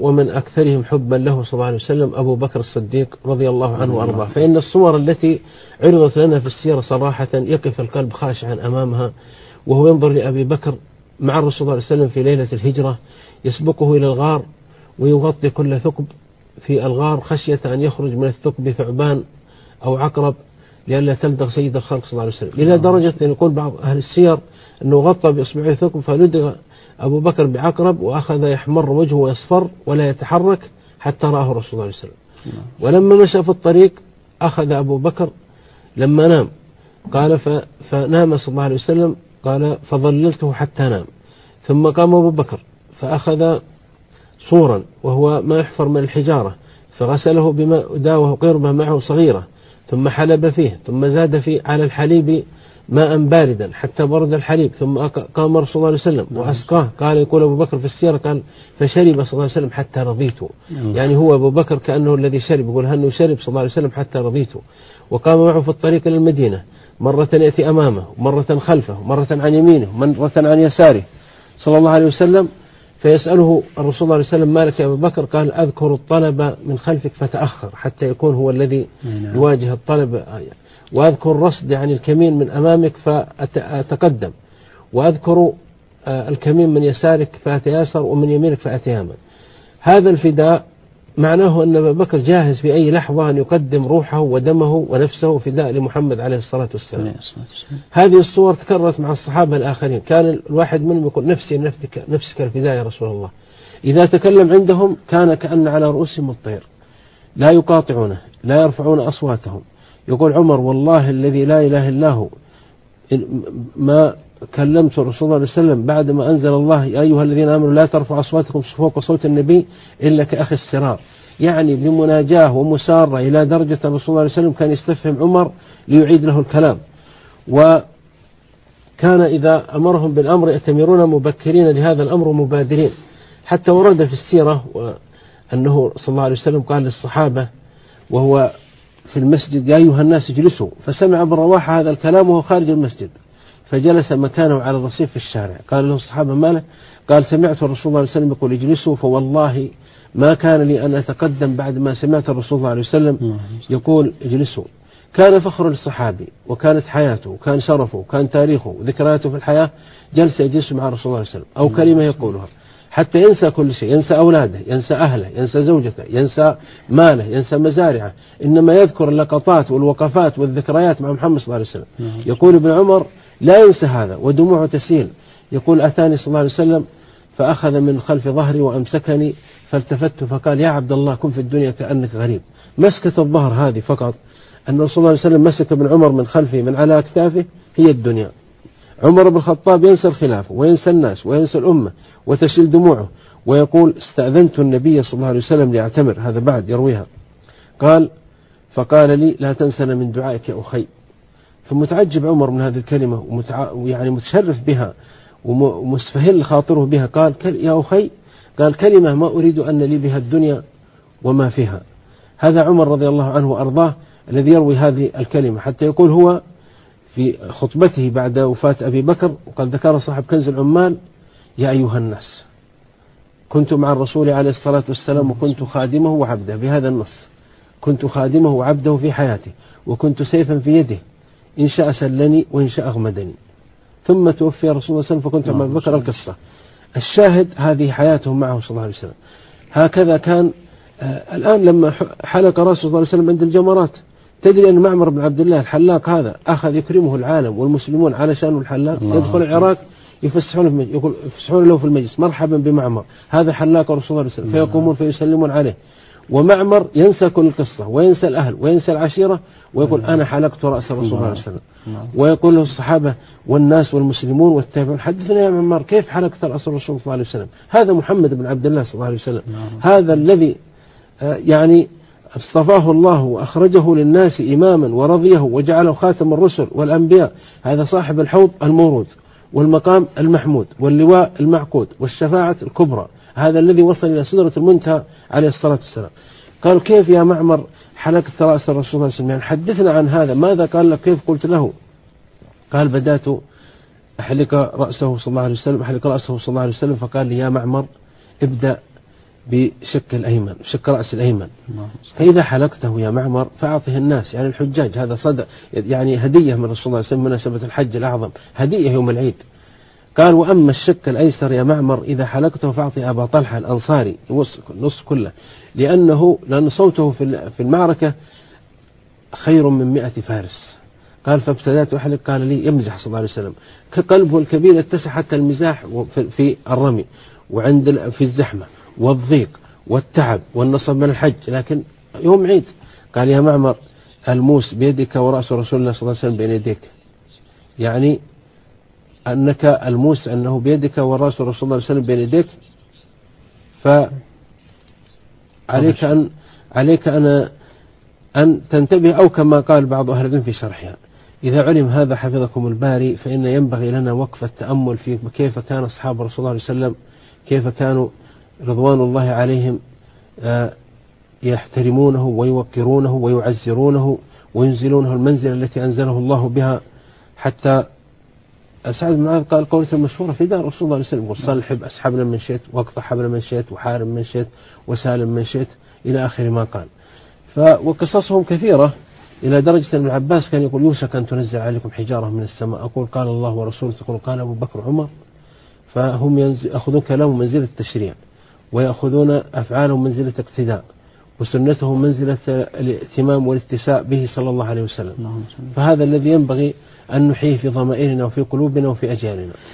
ومن أكثرهم حبا له صلى الله عليه وسلم أبو بكر الصديق رضي الله عنه وأرضاه. فإن الصور التي عرضت لنا في السيرة صراحة يقف القلب خاشعا أمامها، وهو ينظر لأبي بكر مع الرسول صلى الله عليه وسلم في ليلة الهجرة، يسبقه إلى الغار ويغطي كل ثقب في الغار خشية أن يخرج من الثقب ثعبان أو عقرب لئلا تلدغ سيد الخلق صلى الله عليه وسلم، إلى درجة أن يقول بعض أهل السير أنه غطى بإصبعه ثقب فلدغ أبو بكر بعقرب وأخذ يحمر وجهه ويصفر ولا يتحرك حتى رآه الرسول صلى الله عليه وسلم. ولما مشى في الطريق أخذ أبو بكر لما نام قال فنام صلى الله عليه وسلم قال فظللته حتى نام، ثم قام أبو بكر فأخذ صورا وهو ما يحفر من الحجارة فغسله بماء داوه قربة معه صغيرة ثم حلب فيه ثم زاد فيه على الحليب ماء باردا حتى برد الحليب، ثم قام رسول الله عليه وسلم وأسقاه. قال يقول أبو بكر في السيرة قال فشرب صلى الله عليه وسلم حتى رضيته، يعني هو أبو بكر كأنه الذي شرب، يقول هنه شرب صلى الله عليه وسلم حتى رضيته. وقام معه في الطريق إلى المدينة، مرة يأتي أمامه مرة خلفه مرة عن يمينه مرة عن يساره صلى الله عليه وسلم، فيسأله الرسول صلى الله عليه وسلم ما لك يا أبو بكر؟ قال أذكر الطلب من خلفك فتأخر حتى يكون هو الذي يواجه الطلب، وأذكر الرصد يعني الكمين من أمامك فأتقدم، وأذكر الكمين من يسارك فأتياسر ومن يمينك فأتيامن. هذا الفداء معناه أن أبا بكر جاهز في أي لحظة أن يقدم روحه ودمه ونفسه فداء لمحمد عليه الصلاة والسلام. هذه الصور تكررت مع الصحابة الآخرين، كان الواحد منهم يقول نفسي نفسك الفداء يا رسول الله. إذا تكلم عندهم كان كأن على رؤوسهم الطير، لا يقاطعونه لا يرفعون أصواتهم. يقول عمر والله الذي لا إله إلا هو ما كلمت الرسول صلى الله عليه وسلم بعد ما أنزل الله يا أيها الذين آمنوا لا ترفعوا أصواتكم فوق صوت النبي إلا كأخي السرار، يعني بمناجاة ومسارة إلى درجة الرسول صلى الله عليه وسلم كان يستفهم عمر ليعيد له الكلام. وكان إذا أمرهم بالأمر يأتمرون مبكرين لهذا الأمر مبادرين، حتى ورد في السيرة أنه صلى الله عليه وسلم قال للصحابة وهو في المسجد يا أيها الناس اجلسوا، فسمع ابن رواحة هذا الكلام وهو خارج المسجد فجلس مكانه على الرصيف في الشارع. قال له الصحابة ما له؟ قال سمعت الرسول صلى الله عليه وسلم يقول اجلسوا، فوالله ما كان لي أن أتقدم بعد ما سمعت الرسول صلى الله عليه وسلم يقول اجلسوا. كان فخر للصحابي وكانت حياته وكان شرفه وكان تاريخه وذكرياته في الحياة جلس يجلس مع الرسول صلى الله عليه وسلم أو كلمة يقولها حتى ينسى كل شيء، ينسى أولاده ينسى أهله ينسى زوجته ينسى ماله ينسى مزارعه، إنما يذكر اللقطات والوقفات والذكريات مع محمد صلى الله عليه وسلم. يقول ابن عمر لا ينسى هذا ودموعه تسيل، يقول أتاني صلى الله عليه وسلم فأخذ من خلف ظهري وأمسكني فالتفت فقال يا عبد الله كن في الدنيا كأنك غريب. مسكة الظهر هذه فقط أن الرسول صلى الله عليه وسلم مسك ابن عمر من خلفه من على أكتافه هي الدنيا. عمر بن الخطاب ينسى الخلافة وينسى الناس وينسى الأمة وتشيل دموعه، ويقول استأذنت النبي صلى الله عليه وسلم ليعتمر، هذا بعد يرويها، قال فقال لي لا تنسنا من دعائك يا أخي. فمتعجب عمر من هذه الكلمة ويعني متشرف بها ومستفهل خاطره بها، قال يا أخي، قال كلمة ما أريد أن لي بها الدنيا وما فيها. هذا عمر رضي الله عنه وأرضاه الذي يروي هذه الكلمة، حتى يقول هو في خطبته بعد وفاة أبي بكر وقد ذكر صاحب كنز العمال يا أيها الناس كنت مع الرسول عليه الصلاة والسلام وكنت خادمه وعبده، بهذا النص كنت خادمه وعبده في حياته وكنت سيفا في يده إن شاء سلني وإن شاء أغمدني، ثم توفي رسول الله صلى الله عليه وسلم فكنت مع أبي بكر. القصة الشاهد هذه حياته معه صلى الله عليه وسلم. هكذا كان الآن لما حلق رأسه صلى الله عليه وسلم عند الجمرات، تدري أن معمر بن عبد الله الحلاق هذا أخذ يكرمه العالم والمسلمون على شأنه الحلاق، يدخل العراق يفسحون له في المجلس مرحبا بمعمر هذا حلاق رسول الله صلى الله عليه وسلم، فيقومون فيسلمون عليه، ومعمر ينسى كل القصة وينسى الأهل وينسى العشيرة ويقول أنا حلقت رأس الرسول صلى الله عليه وسلم. ويقول له الصحابة والناس والمسلمون والتابعون حدثنا يا معمر كيف حلقت رأس الرسول صلى الله عليه وسلم؟ هذا محمد بن عبد الله صلى الله عليه وسلم، هذا الذي يعني اصطفاه الله وأخرجه للناس إماما ورضيه وجعله خاتم الرسل والأنبياء، هذا صاحب الحوض المورود والمقام المحمود واللواء المعقود والشفاعة الكبرى، هذا الذي وصل إلى سدرة المنتهى عليه الصلاة والسلام. قال كيف يا معمر حلقت رأس الرسول صلى الله عليه وسلم؟ يعني حدثنا عن هذا، ماذا قال لك؟ كيف قلت له؟ قال بدأت أحلق رأسه صلى الله عليه وسلم فقال لي يا معمر ابدأ بشق الأيمن، بشق رأس الأيمن. فإذا حلقته يا معمر فأعطه الناس، يعني الحجاج، هذا صدق يعني هدية من رسول الله صلى الله عليه وسلم مناسبة الحج الأعظم، هدية يوم العيد. قال وأما الشق الأيسر يا معمر إذا حلقته فأعطي أبا طلحة الأنصاري نص كله، لأن صوته في المعركة خير من 100 فارس. قال فابتدأت أحلق، قال لي يمزح صلى الله عليه وسلم، كقلبه الكبير اتسع حتى المزاح في الرمي في الزحمة والضيق والتعب والنصب من الحج، لكن يوم عيد. قال يا معمر الموس بيدك ورأس رسول الله صلى الله عليه وسلم بين يديك، يعني أنك الموس أنه بيدك ورأس رسول الله صلى الله عليه وسلم بين يديك، فعليك أن تنتبه، أو كما قال بعض أهل العلم في شرحها إذا علم هذا حفظكم الباري فإن ينبغي لنا وقف التأمل في كيف كان أصحاب رسول الله صلى الله عليه وسلم، كيف كانوا رضوان الله عليهم يحترمونه ويوقرونه ويعزرونه وينزلونه المنزلة التي أنزله الله بها. حتى سعد بن معاذ قال قولة المشهورة في دار رسول الله صلى الله عليه وسلم: صلحب أسحبنا من شئت، واقطع حبل من شئت، وحارم من شئت، وسالم من شئت، إلى آخر ما قال. وقصصهم كثيرة إلى درجة أن ابن عباس كان يقول يوشك أن تنزل عليكم حجارة من السماء، أقول قال الله ورسوله، تقول قال أبو بكر عمر. فهم يأخذون كلامهم منزلة التشريع، ويأخذون أفعالهم منزلة اقتداء، وسنته منزلة الاهتمام والاتساء به صلى الله عليه وسلم. فهذا الذي ينبغي أن نحييه في ضمائرنا وفي قلوبنا وفي أجيالنا.